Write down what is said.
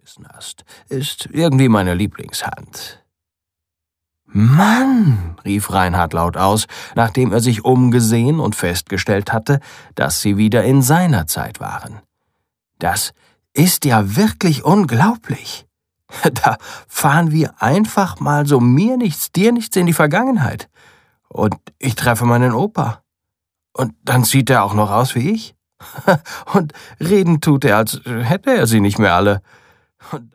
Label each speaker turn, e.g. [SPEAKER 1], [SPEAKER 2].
[SPEAKER 1] geschmissen hast, ist irgendwie meine Lieblingshand.« »Mann«, rief Reinhard laut aus, nachdem er sich umgesehen und festgestellt hatte, dass sie wieder in seiner Zeit waren. »Das ist ja wirklich unglaublich. Da fahren wir einfach mal so mir nichts, dir nichts in die Vergangenheit. Und ich treffe meinen Opa. Und dann sieht er auch noch aus wie ich. Und reden tut er, als hätte er sie nicht mehr alle. Und